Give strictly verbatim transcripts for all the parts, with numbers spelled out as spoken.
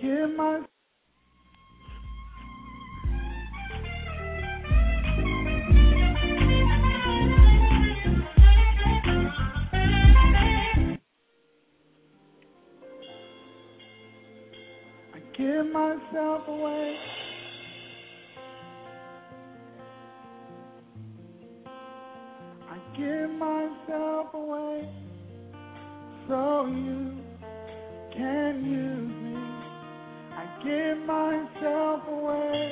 give my I give myself away. I give myself away so you can use me. I give myself away.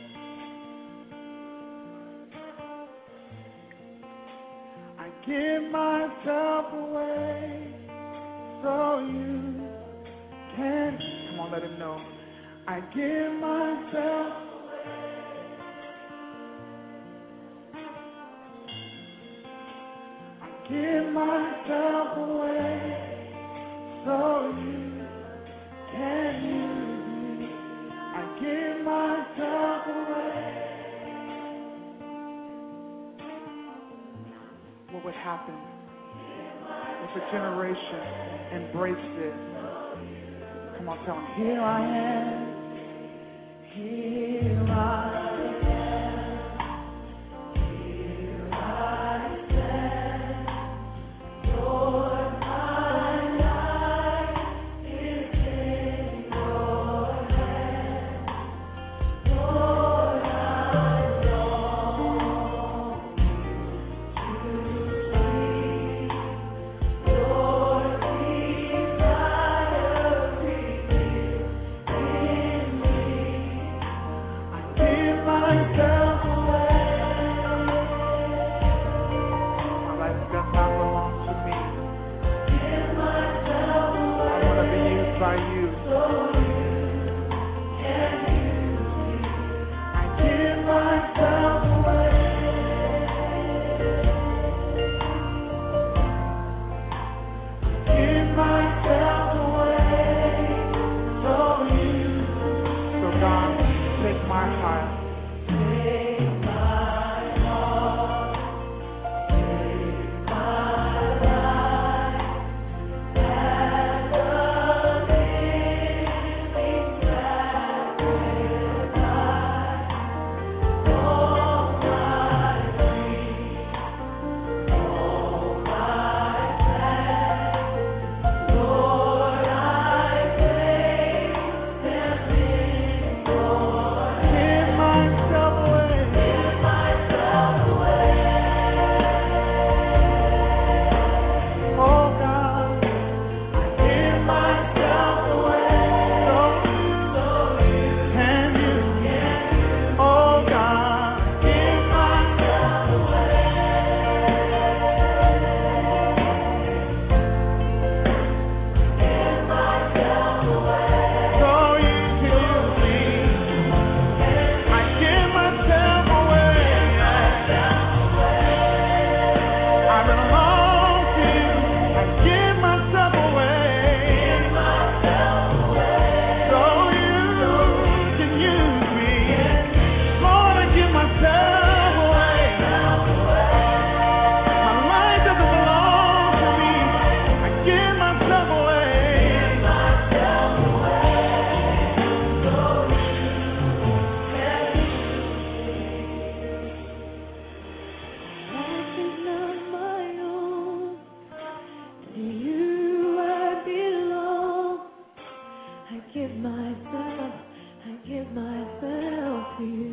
I give myself away so you can. Come on, let him know. I give myself away. I give myself away so you can use me. I give myself away. What would happen if a generation embraced this? Come on, tell them, here I am. Here I am. Here I stand. Lord, my life is in your hands. Lord, I long to see your desire revealed in me. I give myself away. My life does not belong to me. Give myself away. I want to be used by you. So you can use me. I give myself away. Give myself away. So you. So God, take my heart. Take my heart. Take my life. As a living sacrifice. All my dreams, all my plans, Lord, I place them in your hands. Give myself away. Give myself away. Oh God, I give myself away. So you can use me. Oh God, give myself away. Give myself away. So you can use me. I give myself away. I belong to you. I give myself away. So you can use me. Lord, I give myself away. My life doesn't belong to me. I give myself away. Life is not my own. To you I belong. I give myself, I give myself to you.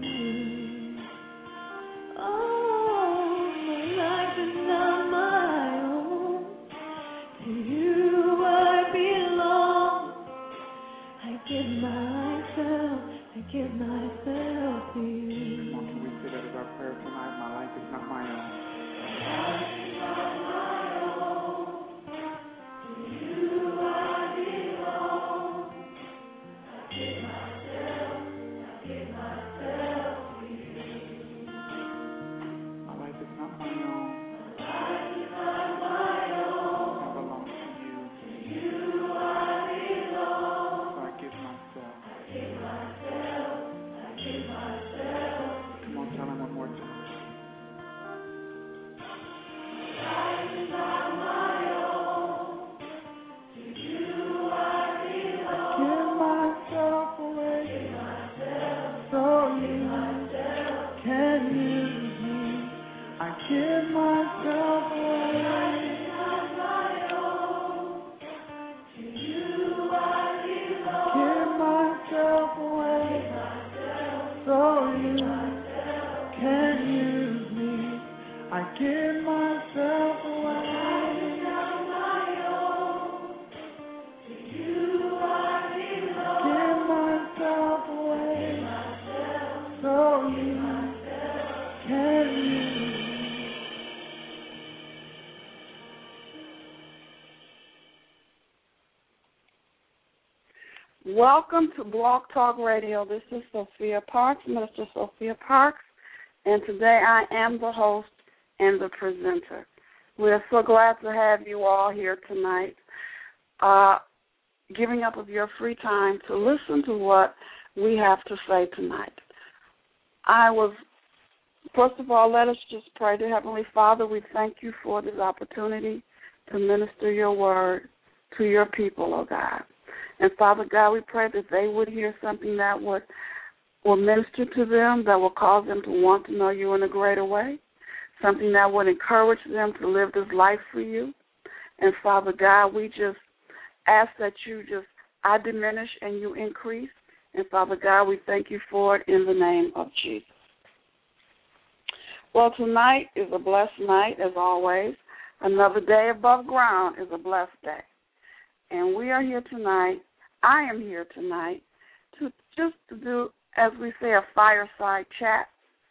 Oh, my life is not my own. To you I belong. I give myself, I give myself to you. Come on, can we say that as our prayer tonight? My life is not my own. My life is not my own. I belong to you. So I give myself. Come on, tell him one more time. Welcome to Blog Talk Radio. This is Sophia Parks, Minister Sophia Parks, and today I am the host and the presenter. We're so glad to have you all here tonight, uh, giving up of your free time to listen to what we have to say tonight. I was, first of all, let us just pray. Dear Heavenly Father, we thank you for this opportunity to minister your word to your people, oh God. And Father God, we pray that they would hear something that would, will minister to them, that will cause them to want to know you in a greater way, something that would encourage them to live this life for you. And Father God, we just ask that you just, I diminish and you increase. And Father God, we thank you for it in the name of Jesus. Well, tonight is a blessed night, as always. Another day above ground is a blessed day. And we are here tonight, I am here tonight, to just to do, as we say, a fireside chat.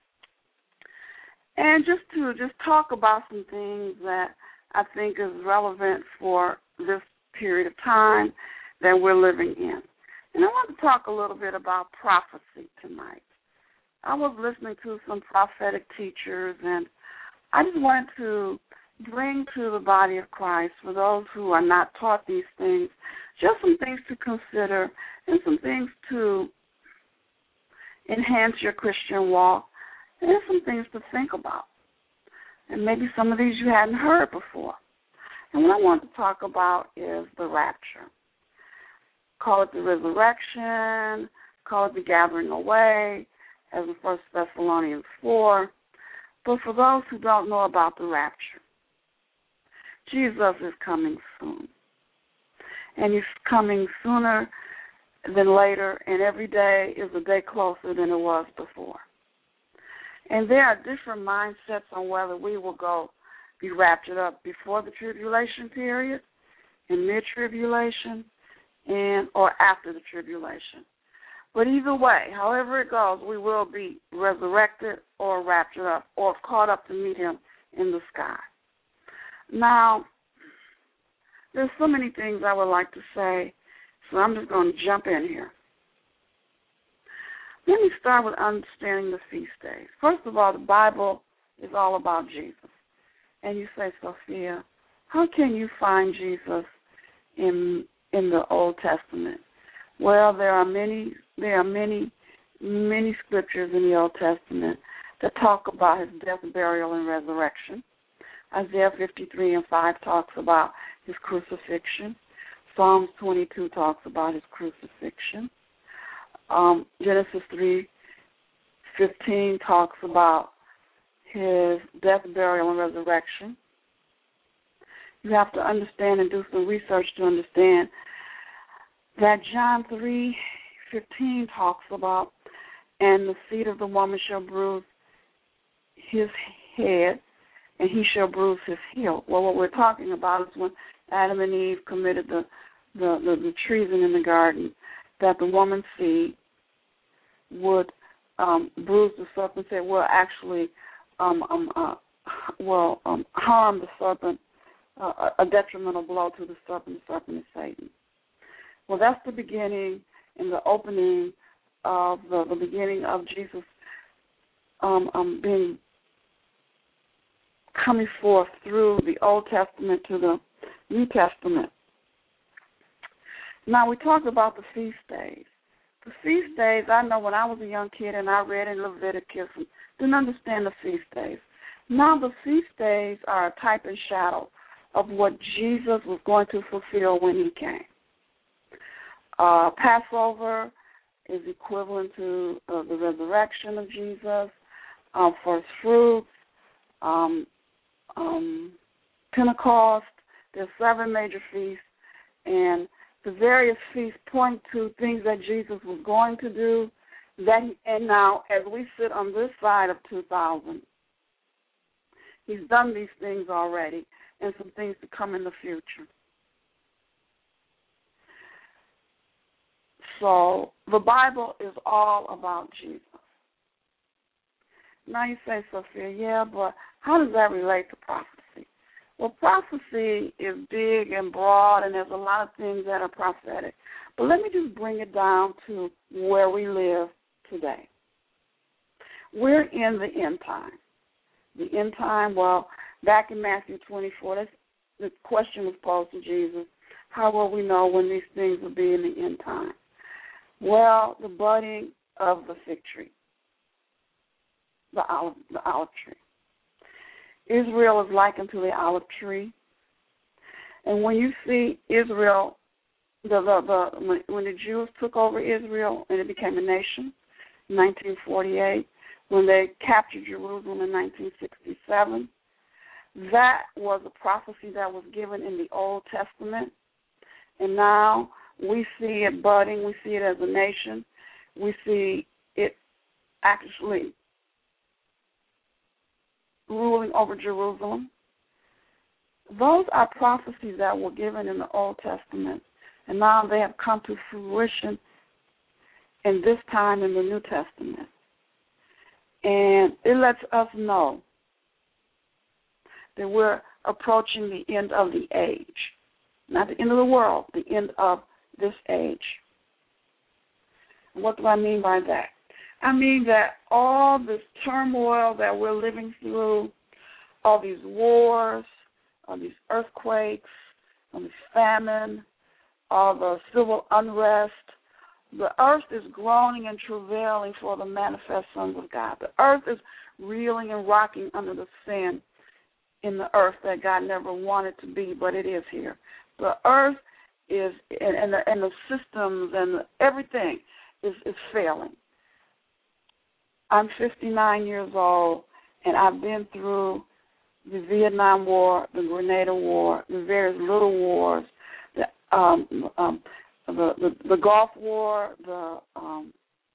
And just to just talk about some things that I think is relevant for this period of time that we're living in. And I want to talk a little bit about prophecy tonight. I was listening to some prophetic teachers, and I just wanted to bring to the body of Christ, for those who are not taught these things, just some things to consider and some things to enhance your Christian walk and some things to think about. And maybe some of these you hadn't heard before. And what I want to talk about is the rapture. Call it the resurrection, call it the gathering away, as in First Thessalonians four. But for those who don't know about the rapture, Jesus is coming soon. And he's coming sooner than later, and every day is a day closer than it was before. And there are different mindsets on whether we will go be raptured up before the tribulation period, in mid-tribulation, and or after the tribulation. But either way, however it goes, we will be resurrected or raptured up or caught up to meet him in the sky. Now, there's so many things I would like to say, so I'm just going to jump in here. Let me start with understanding the feast days. First of all, the Bible is all about Jesus. And you say, Sophia, how can you find Jesus in in the Old Testament? Well, there are many there are many, many scriptures in the Old Testament that talk about his death, burial, and resurrection. Isaiah fifty-three and five talks about his crucifixion. Psalms twenty-two talks about his crucifixion. Um, Genesis three fifteen talks about his death, burial, and resurrection. You have to understand and do some research to understand that John three fifteen talks about, and the seed of the woman shall bruise his head, and he shall bruise his heel. Well, what we're talking about is when Adam and Eve committed the, the, the, the treason in the garden, that the woman's seed would um, bruise the serpent, say, well, actually, um, um, uh, well, um, harm the serpent, uh, a detrimental blow to the serpent. The serpent is Satan. Well, that's the beginning and the opening of the, the beginning of Jesus um, um, being coming forth through the Old Testament to the New Testament. Now, we talk about the feast days. The feast days, I know when I was a young kid and I read in Leviticus and didn't understand the feast days. Now the feast days are a type and shadow of what Jesus was going to fulfill when he came. Uh, Passover is equivalent to uh, the resurrection of Jesus, um, first fruits, um, um, Pentecost. There's seven major feasts, and the various feasts point to things that Jesus was going to do. That he, and now, as we sit on this side of two thousand, he's done these things already, and some things to come in the future. So the Bible is all about Jesus. Now you say, Sophia, yeah, but how does that relate to prophecy? Well, prophecy is big and broad, and there's a lot of things that are prophetic. But let me just bring it down to where we live today. We're in the end time. The end time, well, back in Matthew twenty-four, that's, the question was posed to Jesus, how will we know when these things will be in the end time? Well, the budding of the fig tree, the olive, the olive tree. Israel is likened to the olive tree. And when you see Israel, the, the, the when the Jews took over Israel and it became a nation in nineteen forty-eight, when they captured Jerusalem in nineteen sixty-seven, that was a prophecy that was given in the Old Testament. And now we see it budding. We see it as a nation. We see it actually ruling over Jerusalem. Those are prophecies that were given in the Old Testament, and now they have come to fruition in this time in the New Testament. And it lets us know that we're approaching the end of the age. Not the end of the world, the end of this age. What do I mean by that? I mean that all this turmoil that we're living through, all these wars, all these earthquakes, all this famine, all the civil unrest, the earth is groaning and travailing for the manifest sons of God. The earth is reeling and rocking under the sin in the earth that God never wanted to be, but it is here. The earth is, and, and, the, and the systems and the, everything is, is failing. I'm fifty-nine years old, and I've been through the Vietnam War, the Grenada War, the various little wars, the um, um, the, the, the Gulf War, the um,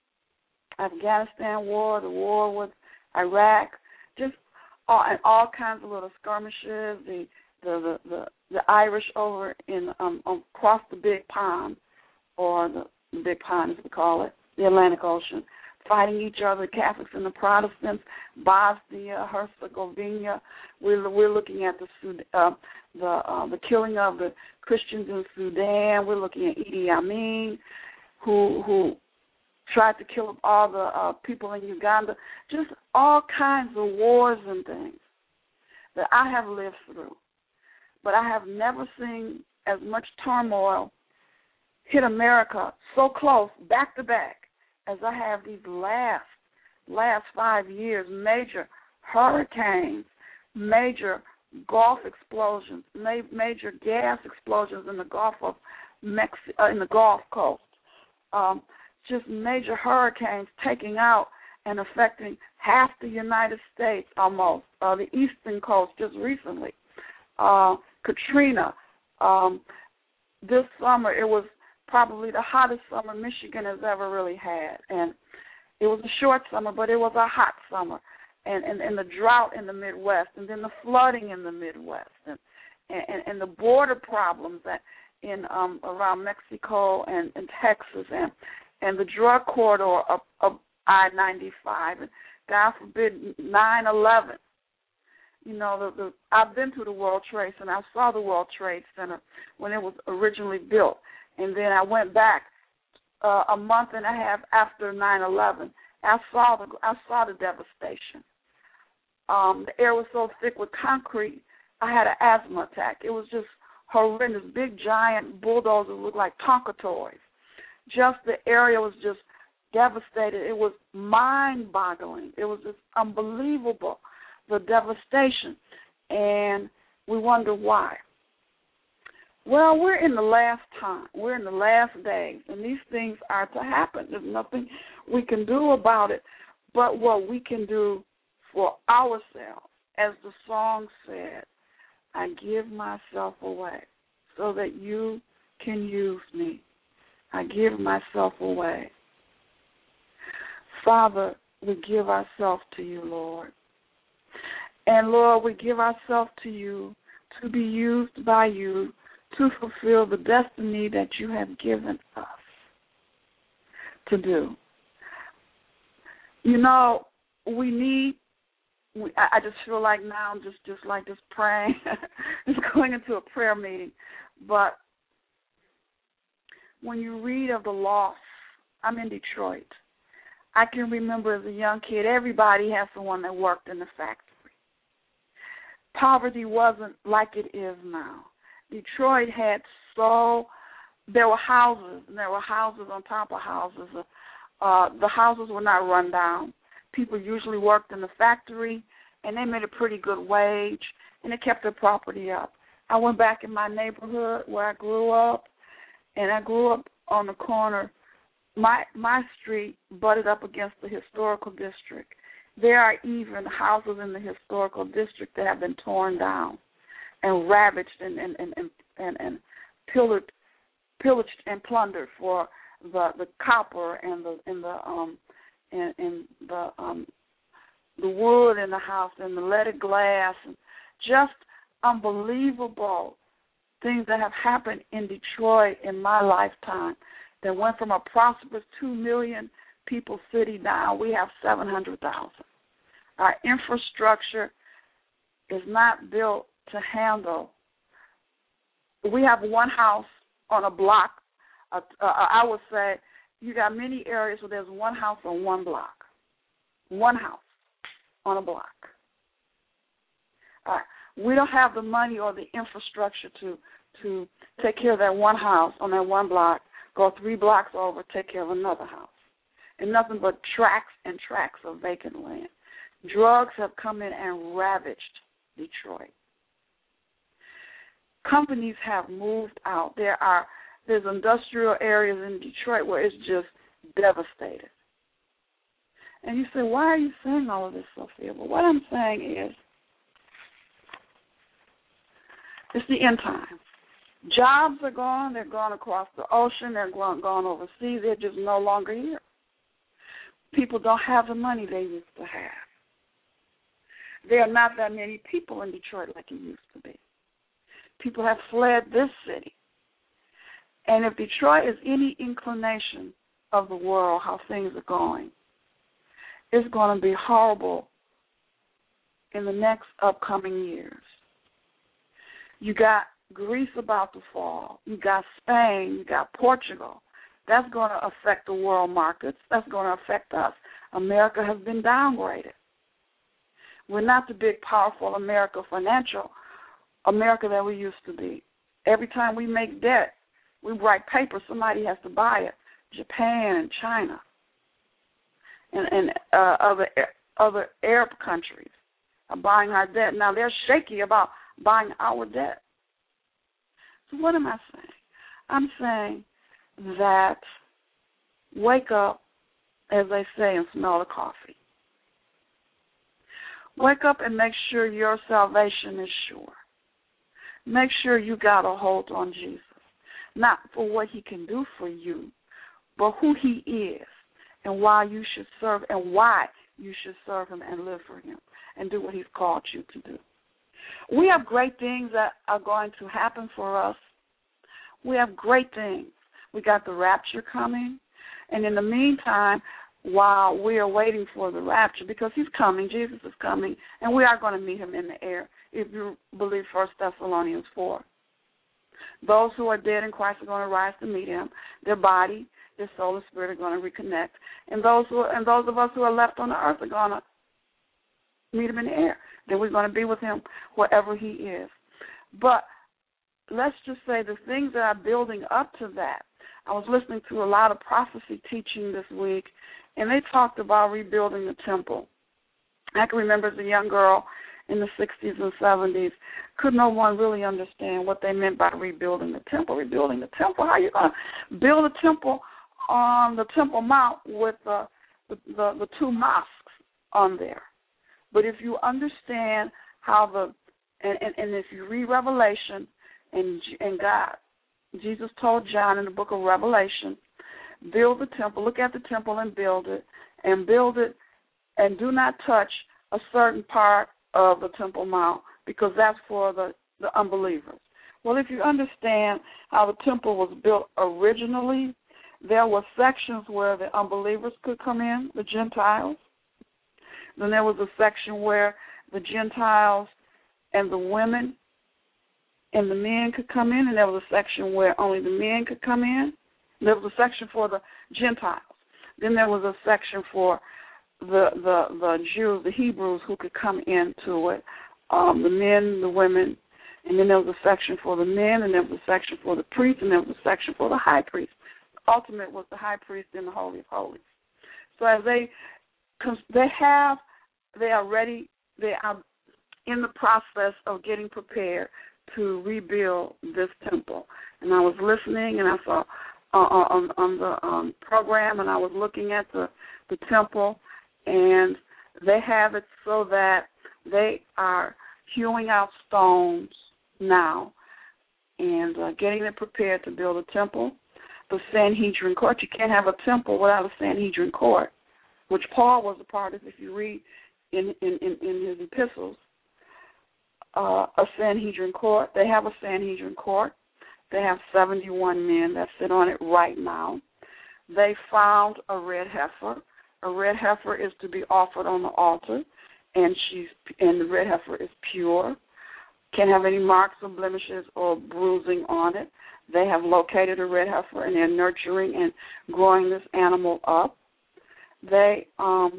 Afghanistan War, the war with Iraq, just all, and all kinds of little skirmishes, the the, the, the, the Irish over in um, across the Big Pond, or the, the Big Pond as we call it, the Atlantic Ocean, fighting each other, Catholics and the Protestants, Bosnia, Herzegovina. We're we're looking at the uh, the uh, the killing of the Christians in Sudan. We're looking at Idi Amin, who who tried to kill up all the uh, people in Uganda. Just all kinds of wars and things that I have lived through. But I have never seen as much turmoil hit America so close, back to back, as I have these last last five years. Major hurricanes, major Gulf explosions, ma- major gas explosions in the Gulf of Mex- uh, in the Gulf Coast. Um, just major hurricanes taking out and affecting half the United States almost, uh, the eastern coast just recently. Uh, Katrina. Um, this summer it was probably the hottest summer Michigan has ever really had. And it was a short summer, but it was a hot summer. And, and, and the drought in the Midwest, and then the flooding in the Midwest, and, and, and the border problems that in um, around Mexico and, and Texas, and, and the drug corridor of, of I ninety-five, and God forbid nine eleven. You know, the, the, I've been to the World Trade Center. I saw the World Trade Center when it was originally built. And then I went back uh, a month and a half after nine eleven. I saw the I saw the devastation. Um, the air was so thick with concrete, I had an asthma attack. It was just horrendous. Big, giant bulldozers looked like Tonka toys. Just the area was just devastated. It was mind-boggling. It was just unbelievable, the devastation. And we wonder why. Well, we're in the last time. We're in the last days, and these things are to happen. There's nothing we can do about it but what we can do for ourselves. As the song said, I give myself away so that you can use me. I give myself away. Father, we give ourselves to you, Lord. And, Lord, we give ourselves to you to be used by you to fulfill the destiny that you have given us to do. You know, we need, we, I just feel like now I'm just, just like just praying, just going into a prayer meeting, but when you read of the loss, I'm in Detroit. I can remember as a young kid, everybody had someone that worked in the factory. Poverty wasn't like it is now. Detroit had so, there were houses, and there were houses on top of houses. Uh, the houses were not run down. People usually worked in the factory, and they made a pretty good wage, and they kept their property up. I went back in my neighborhood where I grew up, and I grew up on the corner. My my street butted up against the historical district. There are even houses in the historical district that have been torn down and ravaged and and and and, and, and pillaged, pillaged and plundered for the, the copper and the and the um and, and the um the wood in the house and the leaded glass and just unbelievable things that have happened in Detroit in my lifetime that went from a prosperous two million people city down. We have seven hundred thousand. Our infrastructure is not built to handle. We have one house on a block. Uh, uh, I would say you got many areas where there's one house on one block. One house on a block. Uh, we don't have the money or the infrastructure to to take care of that one house on that one block, go three blocks over, take care of another house. And nothing but tracts and tracts of vacant land. Drugs have come in and ravaged Detroit. Companies have moved out. There are there's industrial areas in Detroit where it's just devastated. And you say, why are you saying all of this, Sophia? Well, what I'm saying is, it's the end time. Jobs are gone. They're gone across the ocean. They're gone, gone overseas. They're just no longer here. People don't have the money they used to have. There are not that many people in Detroit like it used to be. People have fled this city. And if Detroit is any inclination of the world, how things are going, it's going to be horrible in the next upcoming years. You got Greece about to fall. You got Spain. You got Portugal. That's going to affect the world markets. That's going to affect us. America has been downgraded. We're not the big, powerful America, financial America that we used to be. Every time we make debt, we write paper, somebody has to buy it. Japan and China and, and uh, other other Arab countries are buying our debt. Now, they're shaky about buying our debt. So what am I saying? I'm saying that wake up, as they say, and smell the coffee. Wake up and make sure your salvation is sure. Make sure you got a hold on Jesus, not for what he can do for you, but who he is and why you should serve and why you should serve him and live for him and do what he's called you to do. We have great things that are going to happen for us. We have great things. We got the rapture coming, and in the meantime, while we are waiting for the rapture, because he's coming, Jesus is coming, and we are going to meet him in the air, if you believe First Thessalonians four. Those who are dead in Christ are going to rise to meet him. Their body, their soul and spirit are going to reconnect. And those who are, and those of us who are left on the earth are going to meet him in the air. Then we're going to be with him wherever he is. But let's just say the things that are building up to that. I was listening to a lot of prophecy teaching this week, and they talked about rebuilding the temple. I can remember as a young girl in the sixties and seventies, could no one really understand what they meant by rebuilding the temple. Rebuilding the temple? How are you going to build a temple on the Temple Mount with the, the, the, the two mosques on there? But if you understand how the, and, and, and if you read Revelation, and, and God, Jesus told John in the book of Revelation, build the temple, look at the temple and build it, and build it, and do not touch a certain part of the Temple Mount, because that's for the, the unbelievers. Well, if you understand how the temple was built originally, there were sections where the unbelievers could come in, the Gentiles. Then there was a section where the Gentiles and the women and the men could come in, and there was a section where only the men could come in. There was a section for the Gentiles. Then there was a section for the the, the Jews, the Hebrews who could come into it, um, the men, the women, and then there was a section for the men, and there was a section for the priests, and there was a section for the high priest. The ultimate was the high priest in the Holy of Holies. So as they they have, they are ready, they are in the process of getting prepared to rebuild this temple. And I was listening, and I saw uh, on, on the um, program, and I was looking at the, the temple, and they have it so that they are hewing out stones now and uh, getting it prepared to build a temple. The Sanhedrin court, you can't have a temple without a Sanhedrin court, which Paul was a part of. If you read in, in, in, in his epistles, uh, a Sanhedrin court. They have a Sanhedrin court. They have seventy-one men that sit on it right now. They found a red heifer. A red heifer is to be offered on the altar, and she's and the red heifer is pure. Can't have any marks or blemishes or bruising on it. They have located a red heifer, and they're nurturing and growing this animal up. They um,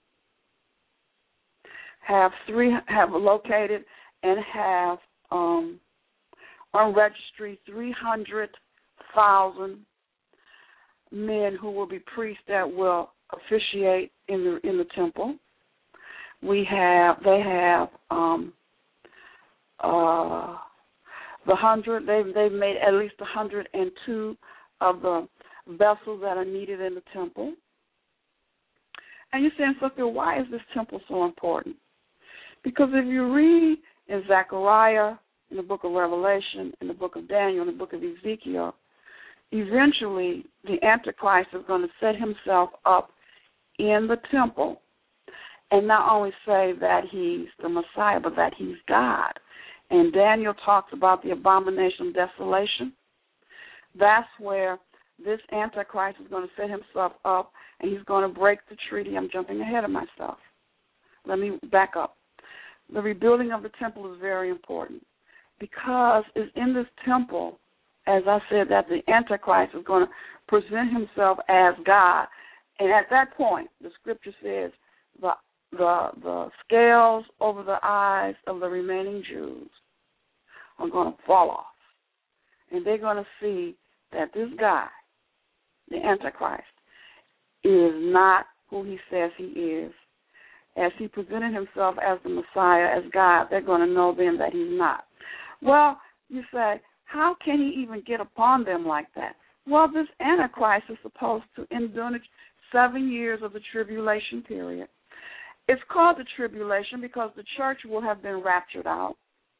have three have located and have um, on registry three hundred thousand men who will be priests that will officiate in the in the temple. We have they have um, uh, the hundred. They've they've made at least a hundred and two of the vessels that are needed in the temple. And you're saying, Sophia, why is this temple so important? Because if you read in Zechariah, in the book of Revelation, in the book of Daniel, in the book of Ezekiel, eventually the Antichrist is going to set himself up in the temple and not only say that he's the Messiah, but that he's God. And Daniel talks about the abomination of desolation. That's where this Antichrist is going to set himself up, and he's going to break the treaty. I'm jumping ahead of myself. Let me back up. The rebuilding of the temple is very important because it's in this temple, as I said, that the Antichrist is going to present himself as God. And at that point, the scripture says the the the scales over the eyes of the remaining Jews are going to fall off. And they're going to see that this guy, the Antichrist, is not who he says he is. As he presented himself as the Messiah, as God, they're going to know then that he's not. Well, you say, how can he even get upon them like that? Well, this Antichrist is supposed to endure seven years of the tribulation period. It's called the tribulation because the church will have been raptured out.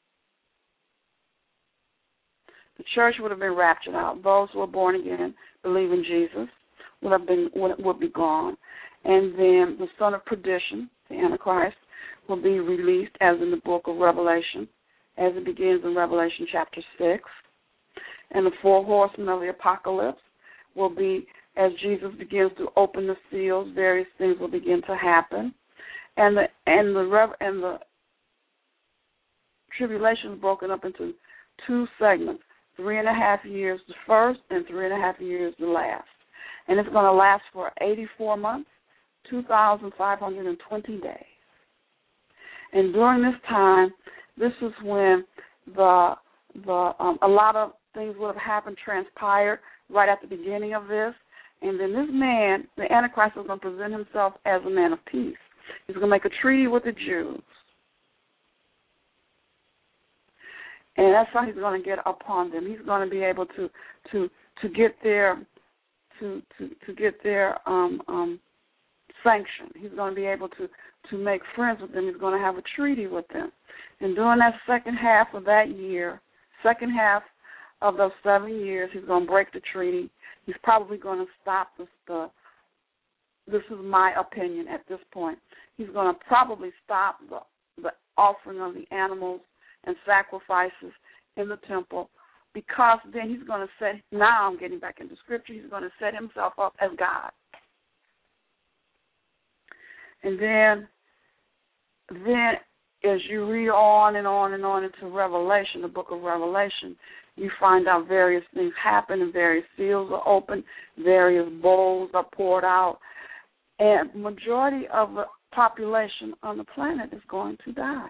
The church would have been raptured out. Those who are born again, believe in Jesus, would have been would, would be gone. And then the son of perdition, the Antichrist, will be released as in the book of Revelation, as it begins in Revelation chapter six. And the four horsemen of the apocalypse will be, as Jesus begins to open the seals, various things will begin to happen. And the and the rev, and the tribulation is broken up into two segments, three and a half years the first and three and a half years the last. And it's going to last for eighty-four months, two thousand five hundred twenty days. And during this time, this is when the the um, a lot of things would have happened, transpired right at the beginning of this. And then this man, the Antichrist, is going to present himself as a man of peace. He's going to make a treaty with the Jews. And that's how he's going to get upon them. He's going to be able to to to get their to to, to get their um, um, sanction. He's going to be able to, to make friends with them. He's going to have a treaty with them. And during that second half of that year, second half of those seven years, he's going to break the treaty. He's probably going to stop the, the this is my opinion at this point, he's going to probably stop the, the offering of the animals and sacrifices in the temple, because then he's going to set, now I'm getting back into scripture, he's going to set himself up as God. And then, then as you read on and on and on into Revelation, the book of Revelation, You find out various things happen and various seals are opened, various bowls are poured out, and majority of the population on the planet is going to die.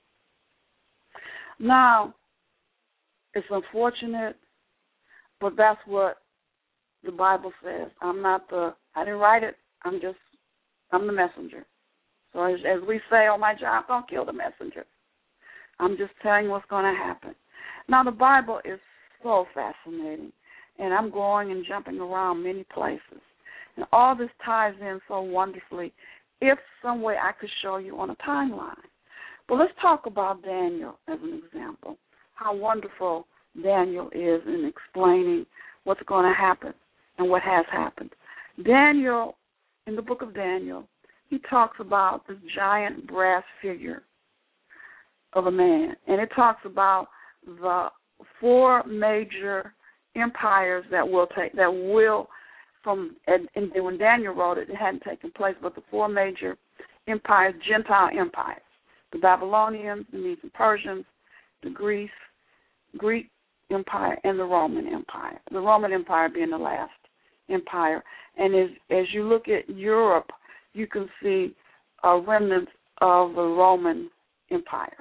Now, it's unfortunate, but that's what the Bible says. I'm not the, I didn't write it, I'm just, I'm the messenger. So as, as we say on my job, don't kill the messenger. I'm just telling you what's going to happen. Now, the Bible is so fascinating, and I'm going and jumping around many places. And all this ties in so wonderfully if some way I could show you on a timeline. But let's talk about Daniel as an example, how wonderful Daniel is in explaining what's going to happen and what has happened. Daniel, in the book of Daniel, he talks about this giant brass figure of a man, and it talks about the four major empires that will take that will from and, and when Daniel wrote it, it hadn't taken place, but the four major empires, Gentile empires, the Babylonians, the Medes and Persians, the Greece, Greek Empire, and the Roman Empire. The Roman Empire being the last empire, and as as you look at Europe, you can see a remnant of the Roman Empire.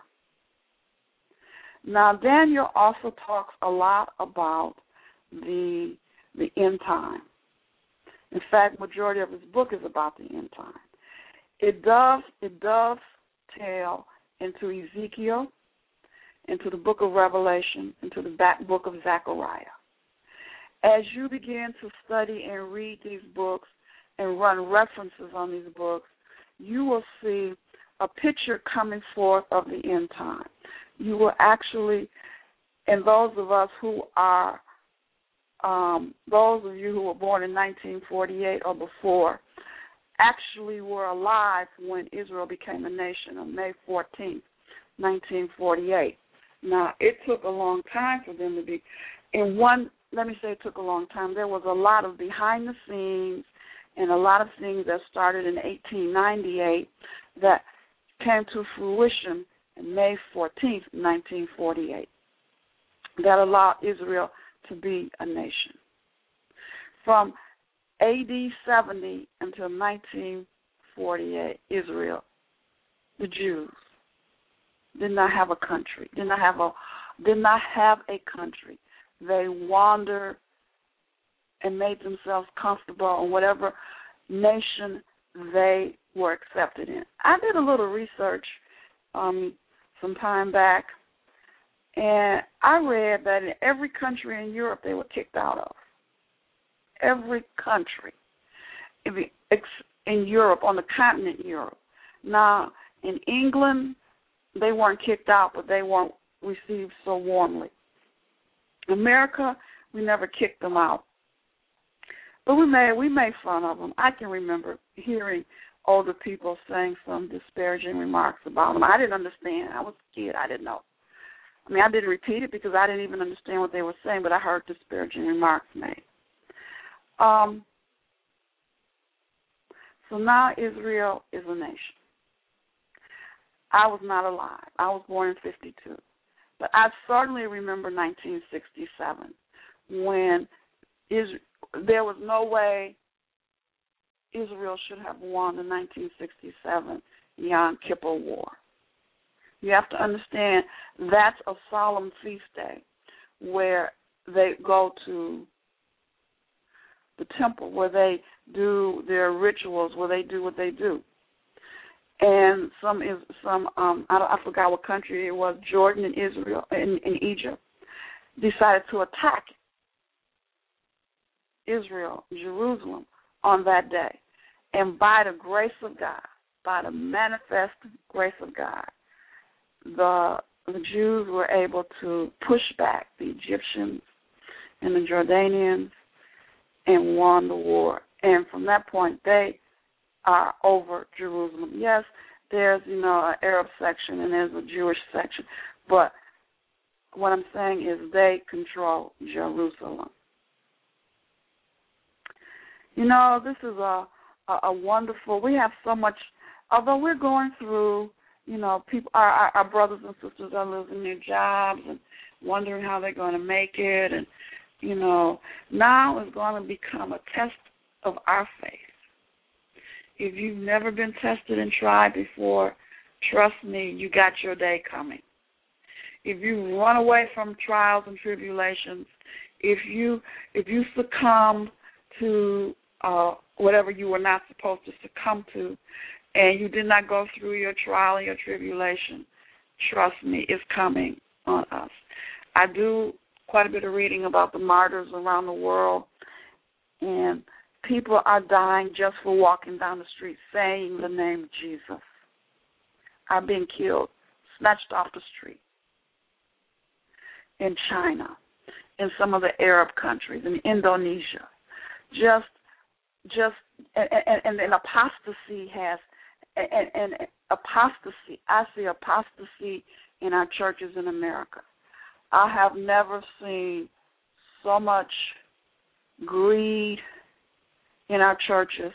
Now, Daniel also talks a lot about the the end time. In fact, majority of his book is about the end time. It does it does tell into Ezekiel, into the book of Revelation, into the back book of Zechariah. As you begin to study and read these books and run references on these books, you will see a picture coming forth of the end time. You will actually, and those of us who are, um, those of you who were born in nineteen forty-eight or before, actually were alive when Israel became a nation on May fourteenth, nineteen forty-eight. Now, it took a long time for them to be, in one, let me say it took a long time. There was a lot of behind the scenes and a lot of things that started in eighteen ninety-eight that came to fruition on May fourteenth, nineteen forty-eight, that allowed Israel to be a nation. From A D seventy until nineteen forty-eight, Israel, the Jews, did not have a country, did not have a, did not have a country. They wandered and made themselves comfortable in whatever nation they were accepted in. I did a little research um, some time back, and I read that in every country in Europe they were kicked out of. Every country in Europe, on the continent Europe. Now, in England, they weren't kicked out, but they weren't received so warmly. America, we never kicked them out. But we made, we made fun of them. I can remember hearing older people saying some disparaging remarks about them. I didn't understand. I was a kid. I didn't know. I mean, I didn't repeat it because I didn't even understand what they were saying, but I heard disparaging remarks made. Um, so now Israel is a nation. I was not alive. I was born in fifty-two. But I certainly remember nineteen sixty-seven when Israel, there was no way Israel should have won the nineteen sixty-seven Yom Kippur War. You have to understand that's a solemn feast day where they go to the temple, where they do their rituals, where they do what they do. And some is some um, I, I forgot what country it was, Jordan and Israel and, and Egypt, decided to attack Israel, Jerusalem, on that day. And by the grace of God, by the manifest grace of God, the the Jews were able to push back the Egyptians and the Jordanians and won the war. And from that point, they are over Jerusalem. Yes, there's, you know, an Arab section and there's a Jewish section, but what I'm saying is they control Jerusalem. You know, this is a, a, a wonderful, we have so much, although we're going through, you know, people, our, our, our brothers and sisters are losing their jobs and wondering how they're going to make it. And, you know, now it's going to become a test of our faith. If you've never been tested and tried before, trust me, you got your day coming. If you run away from trials and tribulations, if you if you succumb to uh, whatever you were not supposed to succumb to, and you did not go through your trial and your tribulation, trust me, it's coming on us. I do quite a bit of reading about the martyrs around the world, and people are dying just for walking down the street saying the name Jesus, are being killed, snatched off the street. In China, in some of the Arab countries, in Indonesia, just, just, and, and, and apostasy has, and, and apostasy, I see apostasy in our churches in America. I have never seen so much greed in our churches,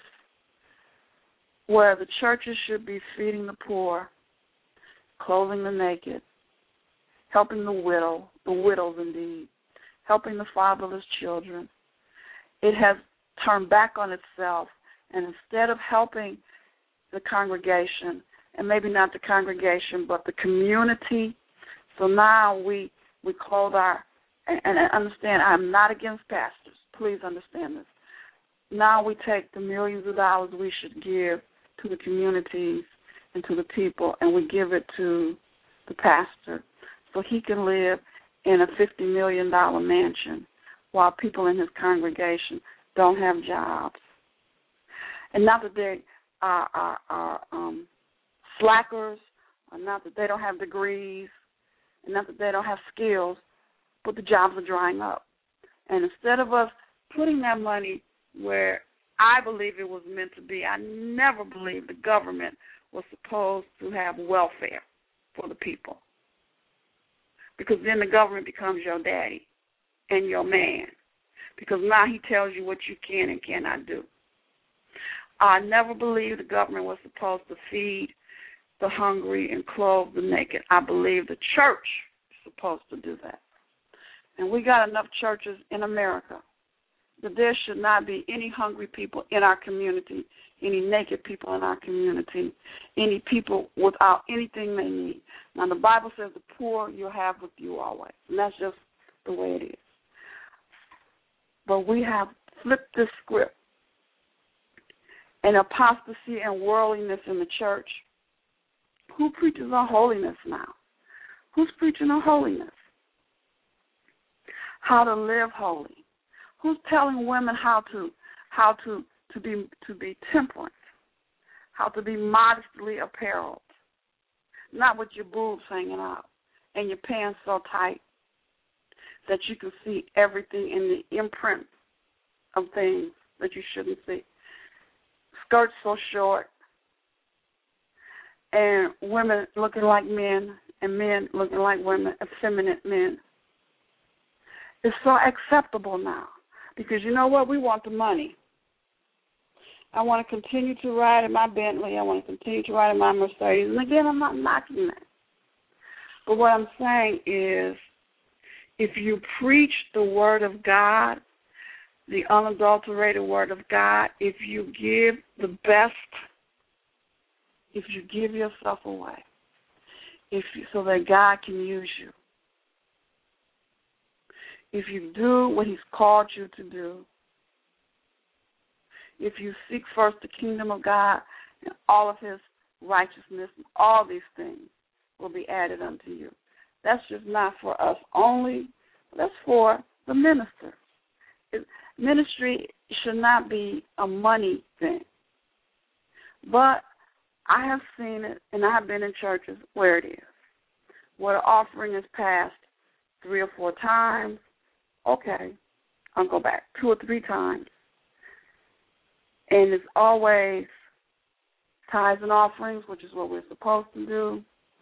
where the churches should be feeding the poor, clothing the naked, helping the widow, the widows indeed, helping the fatherless children. It has turned back on itself, and instead of helping the congregation, and maybe not the congregation, but the community, so now we we clothe our, and, and understand, I'm not against pastors, please understand this. Now we take the millions of dollars we should give to the communities and to the people, and we give it to the pastor, so he can live in a fifty million dollars mansion while people in his congregation don't have jobs. And not that they are, are, are um, slackers, or not that they don't have degrees, and not that they don't have skills, but the jobs are drying up. And instead of us putting that money where I believe it was meant to be, I never believed the government was supposed to have welfare for the people. Because then the government becomes your daddy and your man. Because now he tells you what you can and cannot do. I never believed the government was supposed to feed the hungry and clothe the naked. I believe the church is supposed to do that. And we got enough churches in America that there should not be any hungry people in our community, any naked people in our community, any people without anything they need. Now, the Bible says the poor you'll have with you always, and that's just the way it is. But we have flipped this script, and apostasy and worldliness in the church. Who preaches on holiness now? Who's preaching on holiness? How to live holy? Who's telling women how to how to, to be to be temperate, how to be modestly apparelled, not with your boobs hanging out and your pants so tight that you can see everything in the imprint of things that you shouldn't see. Skirts so short, and women looking like men, and men looking like women, effeminate men. It's so acceptable now. Because you know what? We want the money. I want to continue to ride in my Bentley. I want to continue to ride in my Mercedes. And again, I'm not knocking that. But what I'm saying is, if you preach the Word of God, the unadulterated Word of God, if you give the best, if you give yourself away, if you, so that God can use you, if you do what He's called you to do, if you seek first the kingdom of God and all of His righteousness, all these things will be added unto you. That's just not for us only. That's for the minister. It, ministry should not be a money thing. But I have seen it, and I have been in churches where it is, where the offering is passed three or four times. Okay, I'll go back two or three times. And it's always tithes and offerings, which is what we're supposed to do.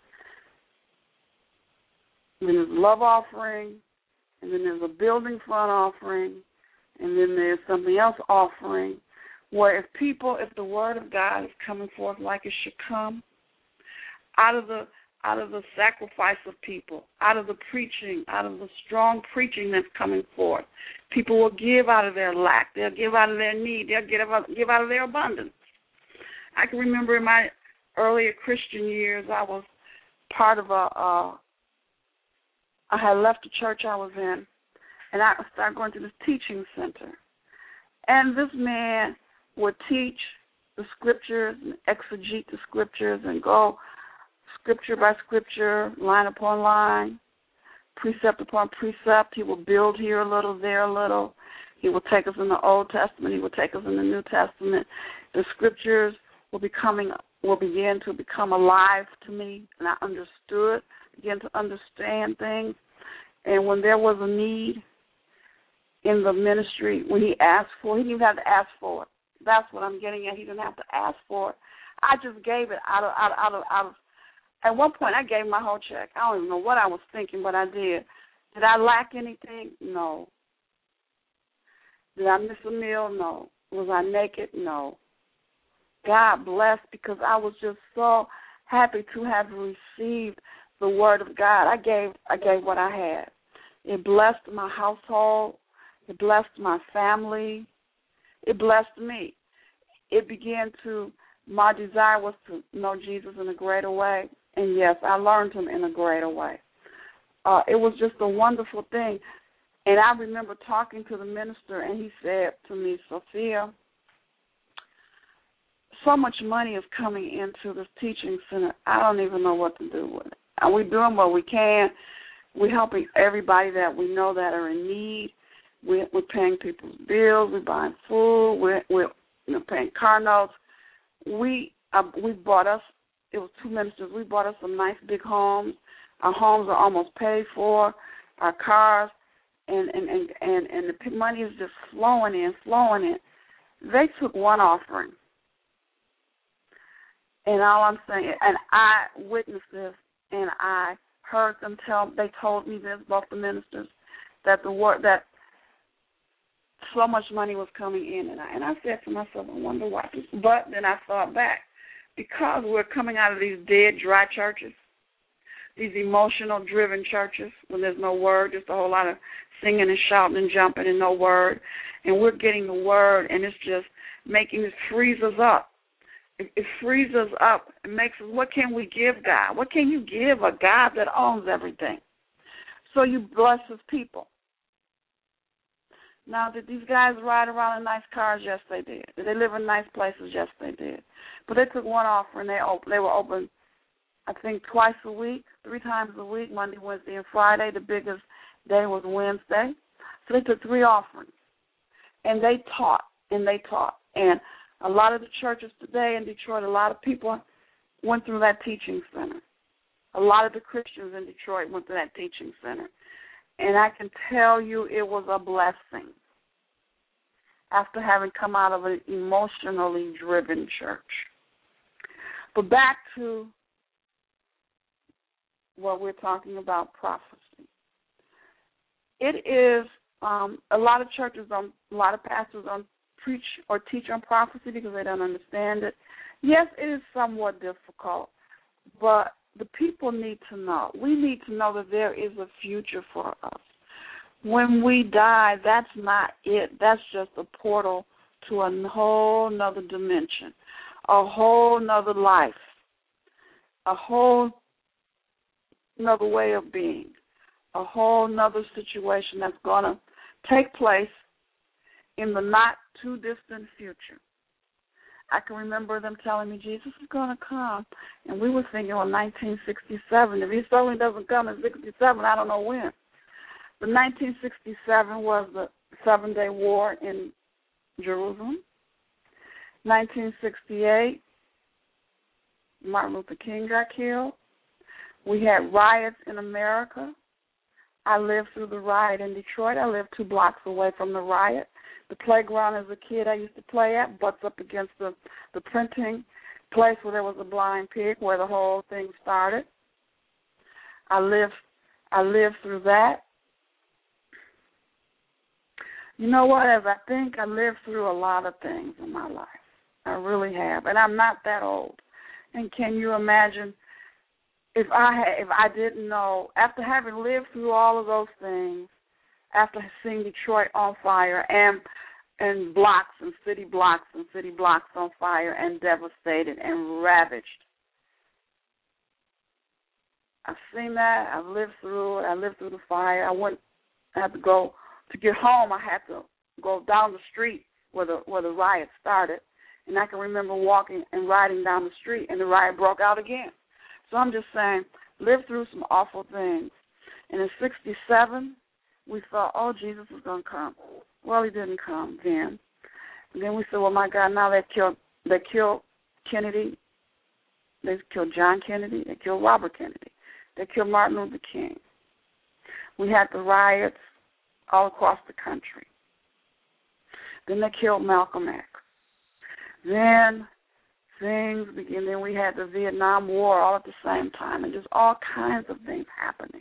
And then there's a love offering, and then there's a building fund offering, and then there's something else offering, where if people, if the Word of God is coming forth like it should come, out of the out of the sacrifice of people, out of the preaching, out of the strong preaching that's coming forth. People will give out of their lack. They'll give out of their need. They'll give out, give out of their abundance. I can remember in my earlier Christian years, I was part of a, uh, I had left the church I was in, and I started going to this teaching center. And this man would teach the scriptures and exegete the scriptures and go scripture by scripture, line upon line, precept upon precept. He will build here a little, there a little. He will take us in the Old Testament. He will take us in the New Testament. The scriptures will becoming will begin to become alive to me, and I understood, began to understand things. And when there was a need in the ministry, when he asked for it, he didn't even have to ask for it. That's what I'm getting at. He didn't have to ask for it. I just gave it out of, out of, out of, out of. At one point, I gave my whole check. I don't even know what I was thinking, but I did. Did I lack anything? No. Did I miss a meal? No. Was I naked? No. God bless, because I was just so happy to have received the word of God. I gave, I gave what I had. It blessed my household. It blessed my family. It blessed me. It began to, my desire was to know Jesus in a greater way. And, yes, I learned him in a greater way. Uh, it was just a wonderful thing. And I remember talking to the minister, and he said to me, Sophia, so much money is coming into this teaching center, I don't even know what to do with it. And we're doing what we can. We're helping everybody that we know that are in need. We're, we're paying people's bills. We're buying food. We're, we're you know, paying car notes. We uh, we bought us, it was two ministers, we bought us some nice big homes. Our homes are almost paid for, our cars, and, and, and, and, and the money is just flowing in, flowing in. They took one offering. And all I'm saying, and I witnessed this, and I heard them tell, they told me this, both the ministers, that the word, that so much money was coming in. And I, and I said to myself, I wonder why. But then I thought back, because we're coming out of these dead, dry churches, these emotional, driven churches, when there's no word, just a whole lot of singing and shouting and jumping and no word, and we're getting the word, and it's just making, it frees us up. It, it frees us up and makes us, what can we give God? What can you give a God that owns everything? So you bless his people. Now, did these guys ride around in nice cars? Yes, they did. Did they live in nice places? Yes, they did. But they took one offering. They open, they were open, I think, twice a week, three times a week, Monday, Wednesday, and Friday. The biggest day was Wednesday. So they took three offerings. And they taught, and they taught. And a lot of the churches today in Detroit, a lot of people went through that teaching center. A lot of the Christians in Detroit went through that teaching center. And I can tell you it was a blessing after having come out of an emotionally driven church. But back to what we're talking about, prophecy. It is, um, a lot of churches, don't, a lot of pastors don't preach or teach on prophecy because they don't understand it. Yes, it is somewhat difficult, but the people need to know. We need to know that there is a future for us. When we die, that's not it. That's just a portal to a whole nother dimension, a whole nother life, a whole nother way of being, a whole nother situation that's going to take place in the not-too-distant future. I can remember them telling me Jesus is going to come, and we were thinking, well, nineteen sixty-seven. If he certainly doesn't come in sixty-seven, I don't know when. But nineteen sixty-seven was the Seven-Day War in Jerusalem. nineteen sixty-eight, Martin Luther King got killed. We had riots in America. I lived through the riot in Detroit. I lived two blocks away from the riot. The playground as a kid I used to play at butts up against the, the printing place where there was a blind pig, where the whole thing started. I lived I lived through that. You know what? As I think, I lived through a lot of things in my life. I really have. And I'm not that old. And can you imagine if I had, if I didn't know, after having lived through all of those things, after seeing Detroit on fire and and blocks and city blocks and city blocks on fire and devastated and ravaged, I've seen that. I've lived through it. I lived through the fire. I went. I had to go to get home. I had to go down the street where the where the riot started, and I can remember walking and riding down the street, and the riot broke out again. So I'm just saying, lived through some awful things. And in sixty-seven, we thought, oh, Jesus is going to come. Well, he didn't come then. And then we said, well, my God, now they killed they killed Kennedy. They killed John Kennedy. They killed Robert Kennedy. They killed Martin Luther King. We had the riots all across the country. Then they killed Malcolm X. Then things began. Then we had the Vietnam War all at the same time, and just all kinds of things happening.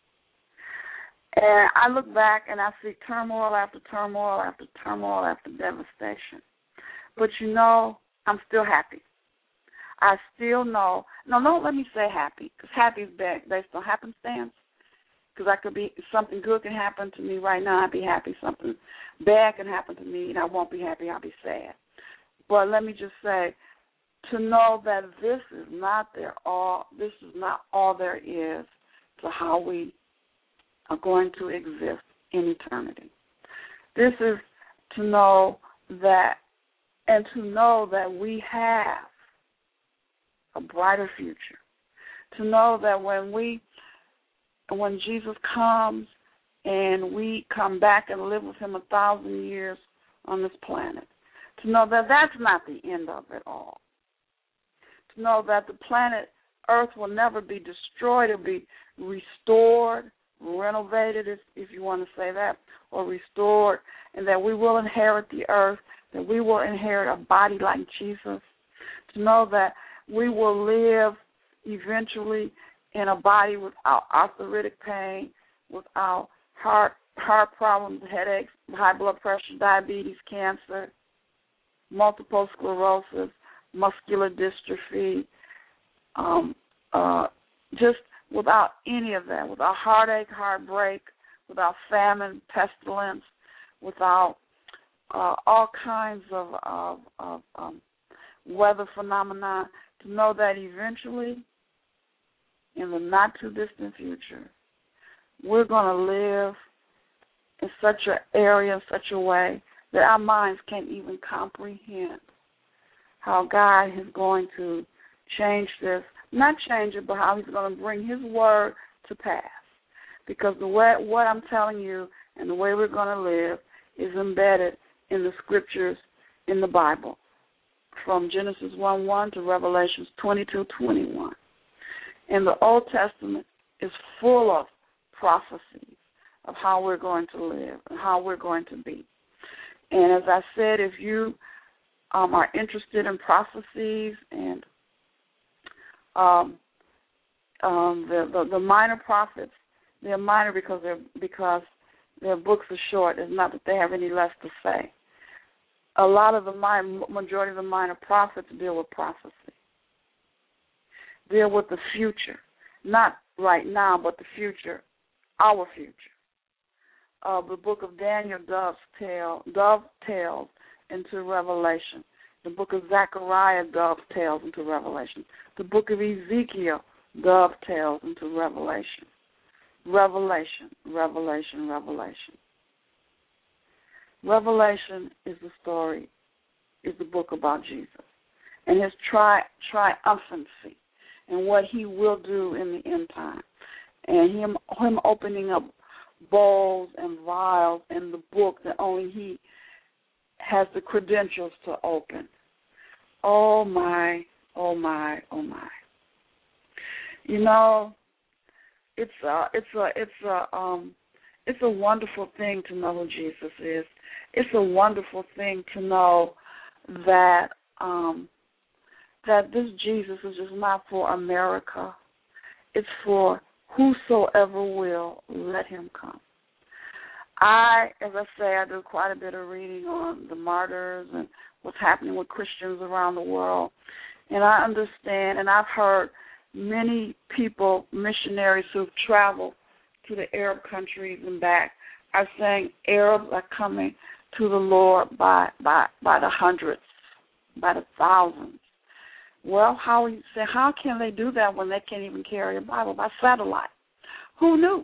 And I look back and I see turmoil after turmoil after turmoil after devastation. But you know, I'm still happy. I still know. No, don't let me say happy, because happy is based on happenstance. Because I could be, something good can happen to me right now, I'd be happy. Something bad can happen to me, and I won't be happy, I'll be sad. But let me just say, to know that this is not their all, this is not all there is to how we are going to exist in eternity. This is to know that, and to know that we have a brighter future. To know that when we, when Jesus comes and we come back and live with him a thousand years on this planet, to know that that's not the end of it all. To know that the planet Earth will never be destroyed, it'll be restored, renovated, if, if you want to say that, or restored, and that we will inherit the earth, that we will inherit a body like Jesus. To know that we will live eventually in a body without arthritic pain, without heart heart problems, headaches, high blood pressure, diabetes, cancer, multiple sclerosis, muscular dystrophy, um, uh, just without any of that, without heartache, heartbreak, without famine, pestilence, without uh, all kinds of, of, of um, weather phenomena, to know that eventually, in the not-too-distant future, we're going to live in such an area, in such a way, that our minds can't even comprehend how God is going to change this. Not change it, but how he's going to bring his word to pass. Because the way what I'm telling you and the way we're going to live is embedded in the scriptures in the Bible, from Genesis one one to Revelation twenty-two twenty-one. And the Old Testament is full of prophecies of how we're going to live and how we're going to be. And as I said, if you um, are interested in prophecies and um, um, the, the the minor prophets, they're minor because they're because their books are short. It's not that they have any less to say. A lot of the minor, majority of the minor prophets deal with prophecy, deal with the future, not right now, but the future, our future. Uh, the book of Daniel dovetail, dovetails into Revelation. The book of Zechariah dovetails into Revelation. The book of Ezekiel dovetails into Revelation. Revelation, Revelation, Revelation. Revelation is the story, is the book about Jesus and his tri- triumphancy and what he will do in the end time. And him, him opening up bowls and vials in the book that only he has the credentials to open. Oh, my, oh, my, oh, my. You know, it's a, it's a, it's a, um, it's a wonderful thing to know who Jesus is. It's a wonderful thing to know that um, that this Jesus is just not for America. It's for whosoever will, let him come. I, as I say, I do quite a bit of reading on the martyrs and what's happening with Christians around the world. And I understand, and I've heard many people, missionaries who've traveled to the Arab countries and back, are saying Arabs are coming to the Lord by by, by the hundreds, by the thousands. Well, how you say how can they do that when they can't even carry a Bible by satellite? Who knew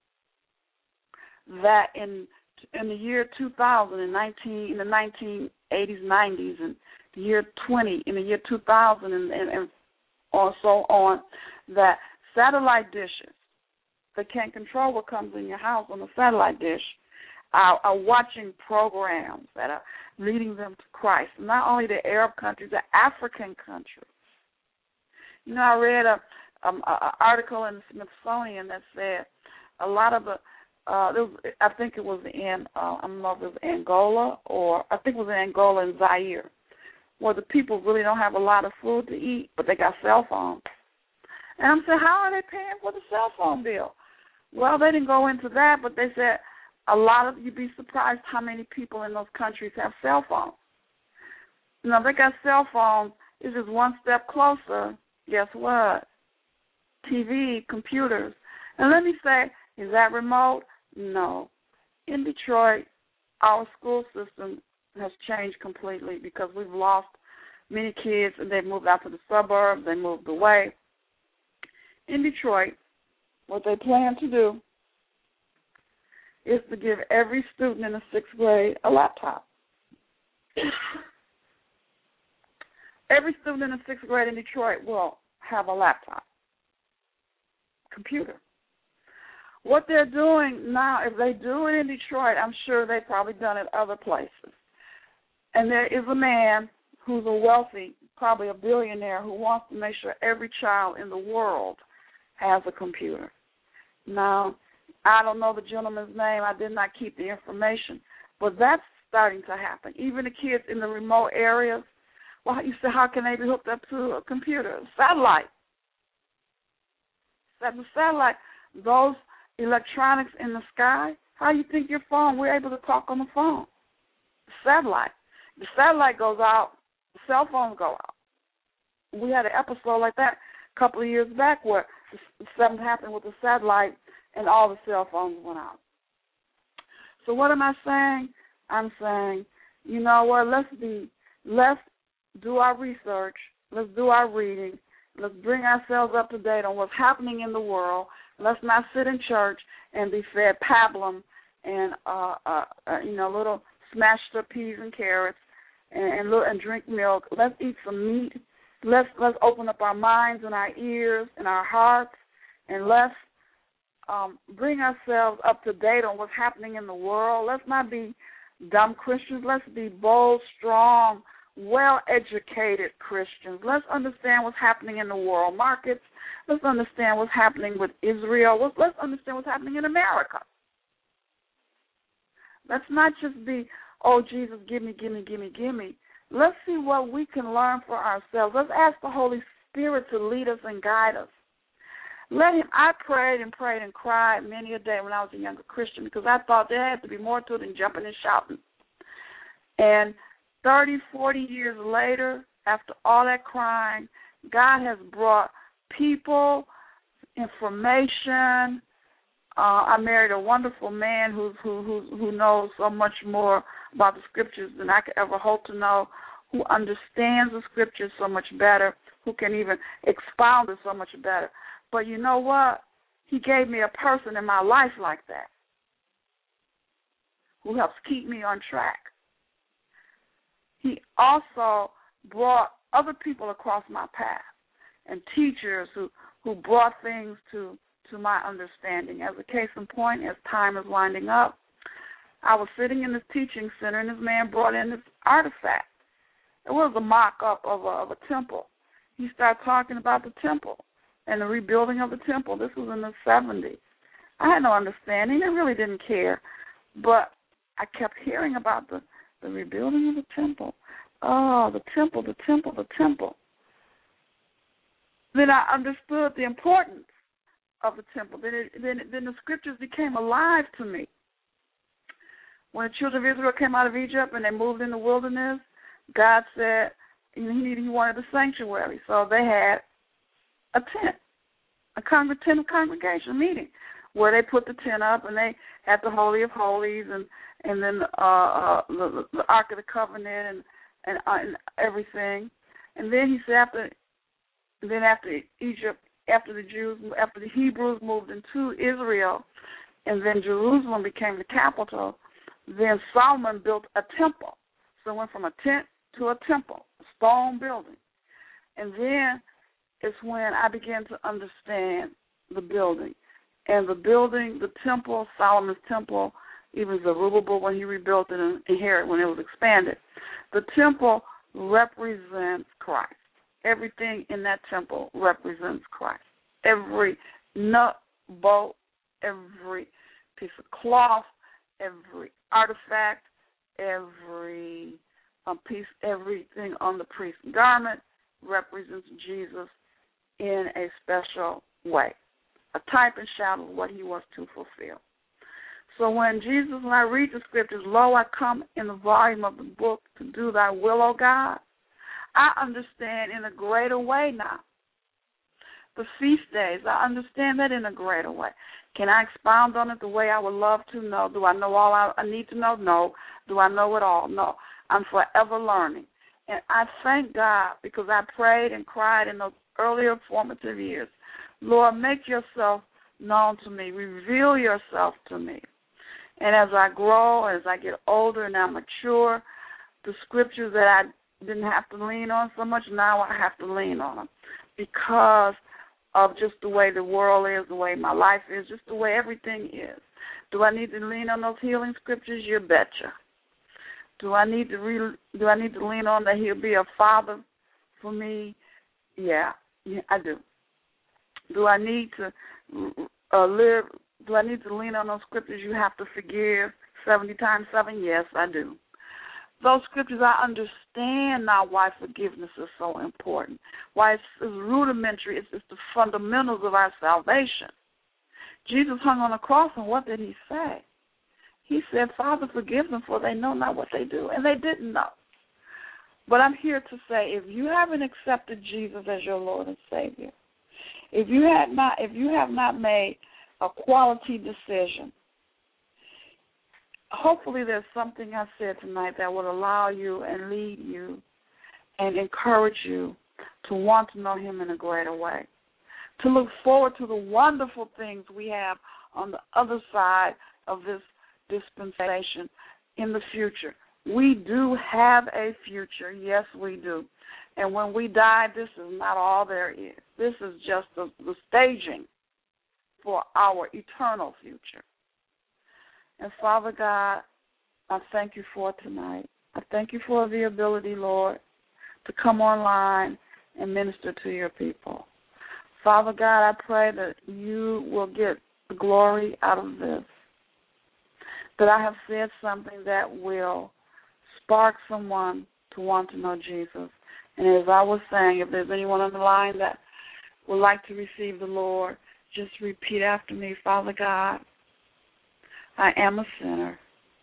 that in in the year two thousand, in nineteen in the nineteen eighties, nineties, and the year twenty, in the year two thousand, and, and, and so on, that satellite dishes that can't control what comes in your house on the satellite dish are, are watching programs that are leading them to Christ. Not only the Arab countries, the African countries. You know, I read a um, an article in the Smithsonian that said a lot of the Uh, there was, I think it was in, uh, I don't know if it was Angola or, I think it was in Angola and Zaire, where the people really don't have a lot of food to eat, but they got cell phones. And I'm saying, how are they paying for the cell phone bill? Well, they didn't go into that, but they said a lot of, you'd be surprised how many people in those countries have cell phones. You know, they got cell phones, it's just one step closer. Guess what? T V, computers. And let me say, is that remote? No. In Detroit, our school system has changed completely because we've lost many kids and they've moved out to the suburbs, they moved away. In Detroit, what they plan to do is to give every student in the sixth grade a laptop. Every student in the sixth grade in Detroit will have a laptop, computer. What they're doing now, if they do it in Detroit, I'm sure they've probably done it other places. And there is a man who's a wealthy, probably a billionaire, who wants to make sure every child in the world has a computer. Now, I don't know the gentleman's name. I did not keep the information. But that's starting to happen. Even the kids in the remote areas, well, you say, how can they be hooked up to a computer? Satellite. That's a satellite. Those electronics in the sky, how do you think your phone, we're able to talk on the phone? Satellite. The satellite goes out, the cell phones go out. We had an episode like that a couple of years back where something happened with the satellite and all the cell phones went out. So what am I saying? I'm saying, you know what, let's be, let's do our research, let's do our reading, let's bring ourselves up to date on what's happening in the world. Let's not sit in church and be fed pablum and uh, uh, uh, you know, little smashed up peas and carrots and and, little, and drink milk. Let's eat some meat. Let's let's open up our minds and our ears and our hearts, and let's um, bring ourselves up to date on what's happening in the world. Let's not be dumb Christians. Let's be bold, strong, well-educated Christians. Let's understand what's happening in the world markets. Let's understand what's happening with Israel. Let's, let's understand what's happening in America. Let's not just be, oh, Jesus, give me, give me, give me, give me. Let's see what we can learn for ourselves. Let's ask the Holy Spirit to lead us and guide us. Let him, I prayed and prayed and cried many a day when I was a younger Christian because I thought there had to be more to it than jumping and shouting. And thirty, forty years later, after all that crying, God has brought people, information. Uh, I married a wonderful man who, who who who knows so much more about the scriptures than I could ever hope to know, who understands the scriptures so much better, who can even expound it so much better. But you know what? He gave me a person in my life like that who helps keep me on track. He also brought other people across my path and teachers who, who brought things to, to my understanding. As a case in point, as time is winding up, I was sitting in this teaching center, and this man brought in this artifact. It was a mock-up of a, of a temple. He started talking about the temple and the rebuilding of the temple. This was in the seventies. I had no understanding. I really didn't care. But I kept hearing about the, the rebuilding of the temple. Oh, the temple, the temple, the temple. Then I understood the importance of the temple. Then, it, then, then the scriptures became alive to me. When the children of Israel came out of Egypt and they moved in the wilderness, God said he needed, he wanted a sanctuary. So they had a tent. a congregation, congregation meeting where they put the tent up and they had the Holy of Holies and and then uh, uh, the, the Ark of the Covenant and and, uh, and everything. And then he said after, then after Egypt, after the Jews, after the Hebrews moved into Israel, and then Jerusalem became the capital, then Solomon built a temple. So it went from a tent to a temple, a stone building. And then it's when I began to understand the building. And the building, the temple, Solomon's temple, even Zerubbabel when he rebuilt it and Herod when it was expanded, the temple represents Christ. Everything in that temple represents Christ. Every nut, bolt, every piece of cloth, every artifact, every um, piece, everything on the priest's garment represents Jesus in a special way, a type and shadow of what he was to fulfill. So when Jesus, when I read the scriptures, lo, I come in the volume of the book to do thy will, O God, I understand in a greater way now. The feast days, I understand that in a greater way. Can I expound on it the way I would love to? No. Do I know all I, I need to know? No. Do I know it all? No. I'm forever learning. And I thank God because I prayed and cried in those earlier formative years. Lord, make yourself known to me. Reveal yourself to me. And as I grow, as I get older and I mature, the scriptures that I didn't have to lean on so much, now I have to lean on them because of just the way the world is, the way my life is, just the way everything is. Do I need to lean on those healing scriptures? You betcha. Do I need to re- do I need to lean on that he'll be a father for me? Yeah, yeah, I do. Do I need to uh, live? Do I need to lean on those scriptures? You have to forgive seventy times seven. Yes, I do. Those scriptures, I understand now why forgiveness is so important, why it's, it's rudimentary, it's, it's the fundamentals of our salvation. Jesus hung on the cross, and what did he say? He said, Father, forgive them, for they know not what they do, and they didn't know. But I'm here to say, if you haven't accepted Jesus as your Lord and Savior, if you have not, if you have not made a quality decision, hopefully there's something I said tonight that will allow you and lead you and encourage you to want to know him in a greater way, to look forward to the wonderful things we have on the other side of this dispensation in the future. We do have a future. Yes, we do. And when we die, this is not all there is. This is just the, the staging for our eternal future. And Father God, I thank you for tonight. I thank you for the ability, Lord, to come online and minister to your people. Father God, I pray that you will get the glory out of this, that I have said something that will spark someone to want to know Jesus. And as I was saying, if there's anyone on the line that would like to receive the Lord, just repeat after me, Father God, I am a sinner.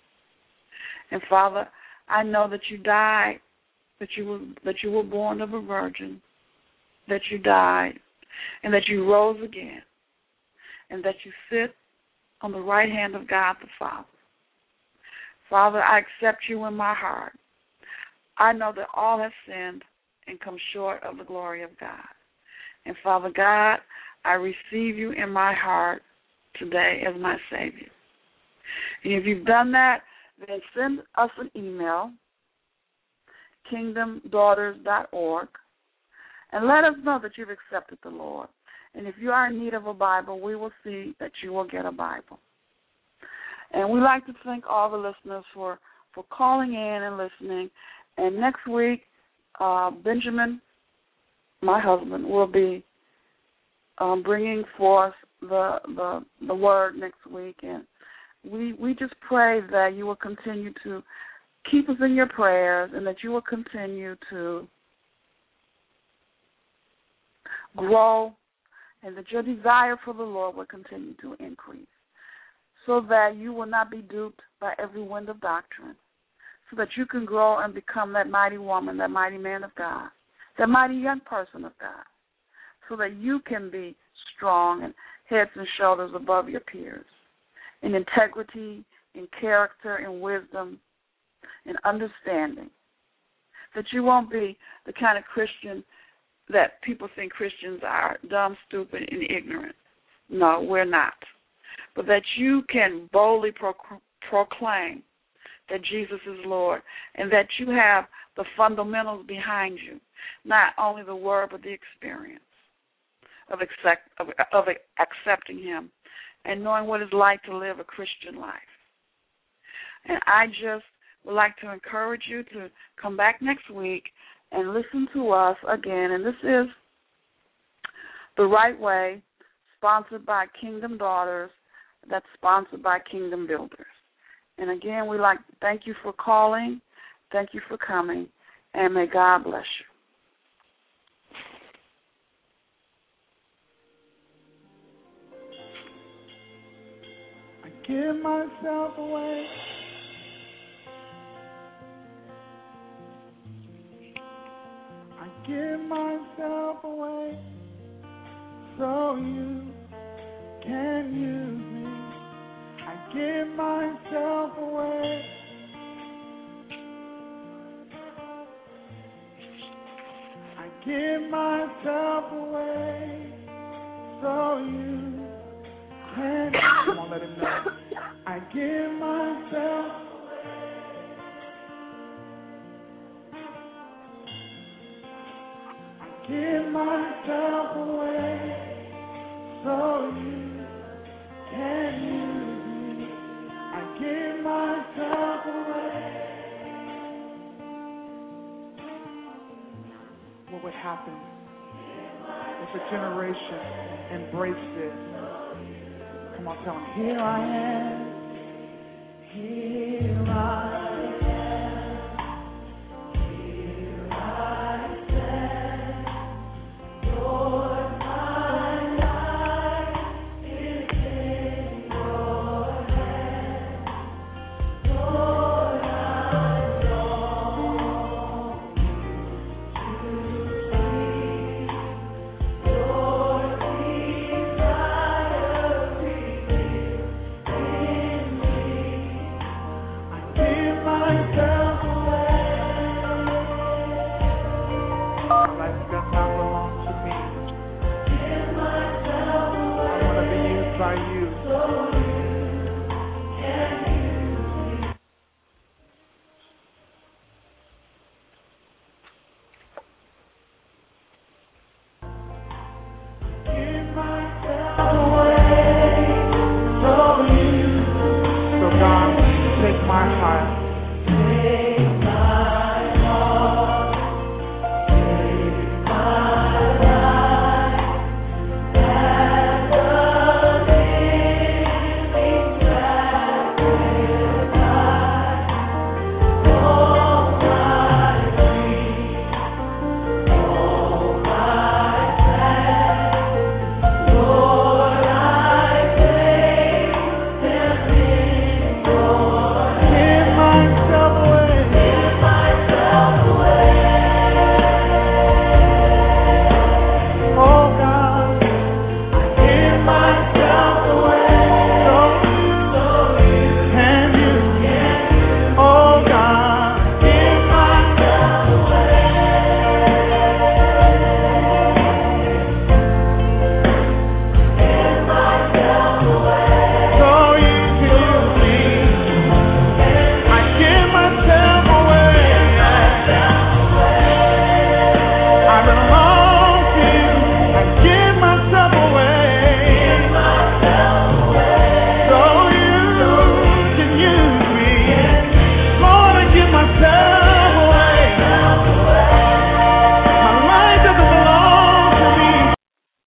And Father, I know that you died, that you were that you were born of a virgin, that you died, and that you rose again, and that you sit on the right hand of God the Father. Father, I accept you in my heart. I know that all have sinned and come short of the glory of God. And Father God, I receive you in my heart today as my Savior. And if you've done that, then send us an email, kingdom daughters dot org, and let us know that you've accepted the Lord. And if you are in need of a Bible, we will see that you will get a Bible. And we'd like to thank all the listeners for, for calling in and listening. And next week, uh, Benjamin, my husband, will be um, bringing forth the, the the word next week. And we we just pray that you will continue to keep us in your prayers and that you will continue to grow and that your desire for the Lord will continue to increase, so that you will not be duped by every wind of doctrine, so that you can grow and become that mighty woman, that mighty man of God, that mighty young person of God, so that you can be strong and heads and shoulders above your peers, in integrity, in character, in wisdom, in understanding. That you won't be the kind of Christian that people think Christians are, dumb, stupid, and ignorant. No, we're not. But that you can boldly pro- proclaim that Jesus is Lord, and that you have the fundamentals behind you, not only the word but the experience of, accept, of, of accepting Him and knowing what it's like to live a Christian life. And I just would like to encourage you to come back next week and listen to us again. And this is The Right Way, sponsored by Kingdom Daughters, that's sponsored by Kingdom Builders. And again, we'd like to thank you for calling, thank you for coming, and may God bless you. I give myself away. I give myself away so you can use me. I give myself away. I give myself away so you can. Come on, let him know. I give myself. I give myself away so you can use me. I give myself away. What would happen if a generation embraced this? Come on, tell them, here I am. Here I am. By you.